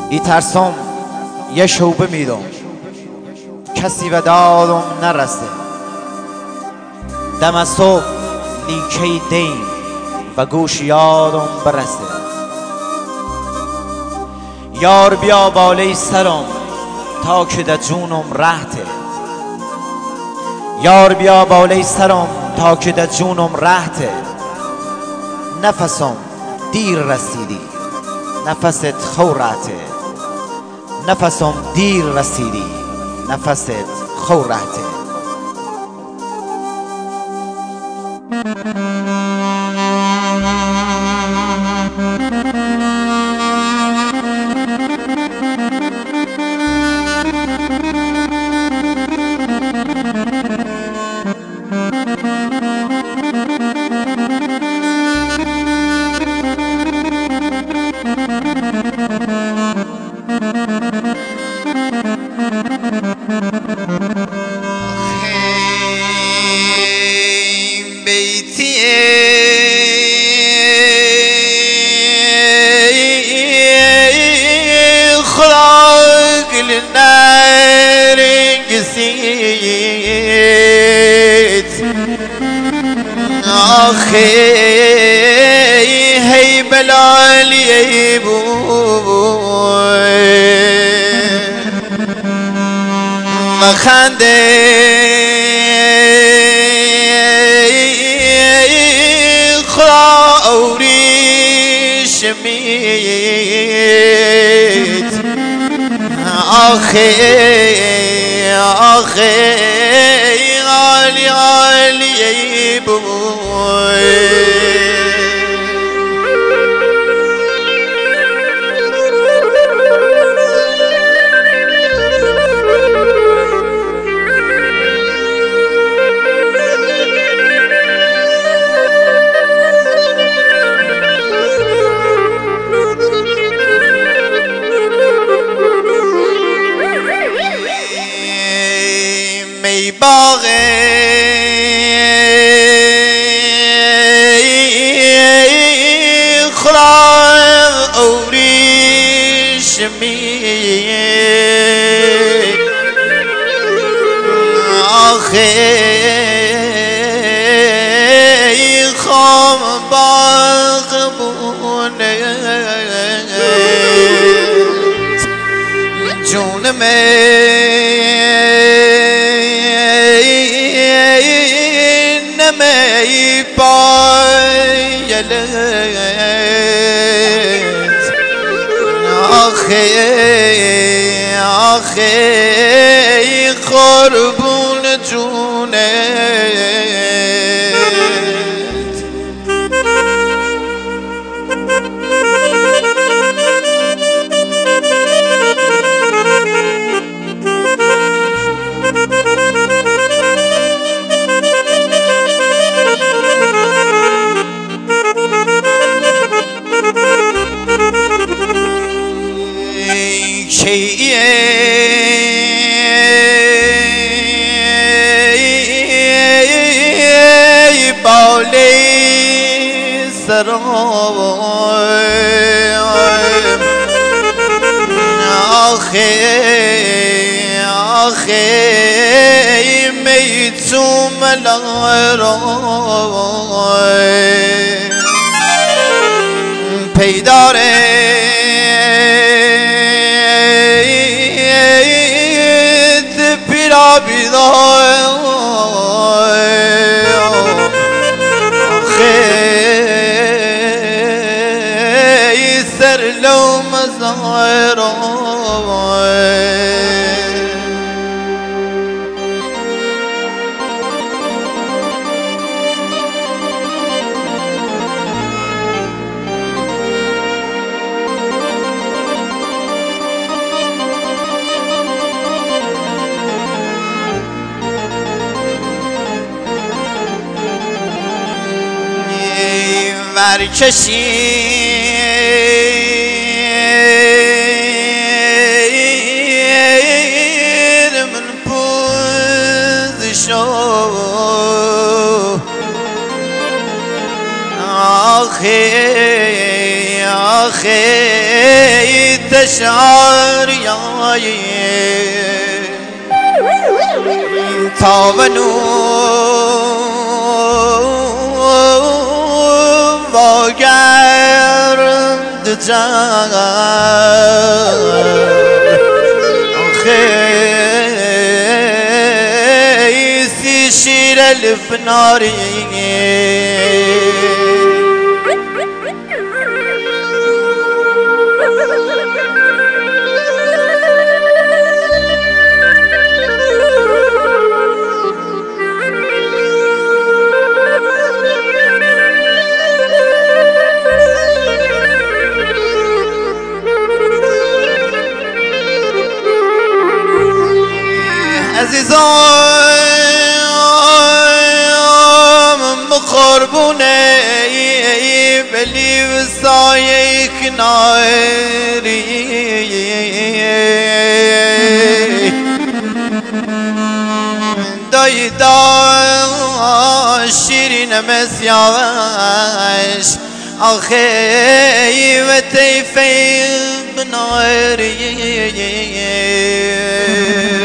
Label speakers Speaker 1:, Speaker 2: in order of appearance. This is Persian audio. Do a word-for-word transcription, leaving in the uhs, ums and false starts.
Speaker 1: ای ترسم یه شوبه میدم کسی به دادم نرسه، دم از صبح لیکه دین و گوش یادم برسه. یار بیا بالای سرم تا که در جونم رهته، یار بیا بالای سرم تا که در جونم رهته. نفسم دیر رسیدی نفست خورته، نفسم دیر رسیدی نفست خورته.
Speaker 2: آخی هی بلالی بوی مخنده خوری شمید. آخی آخی عالی عالی بوی می باغ خلا اوریش می آخی خام باغ بونه جون نمی پایلت. آخی آخی قربون جونت. بالی سرای آخی آخی میتوم لارای پیداره پیرا بیدای سر لو مزارای ورکشید من پوزشو آخی آخی شعر یایی تاونو واگرد جان خیسی شیر الفناری عزیزان مخربونه بلی وسایه کناری دای دا شیرین مسیاوش آخی و تیفی بناری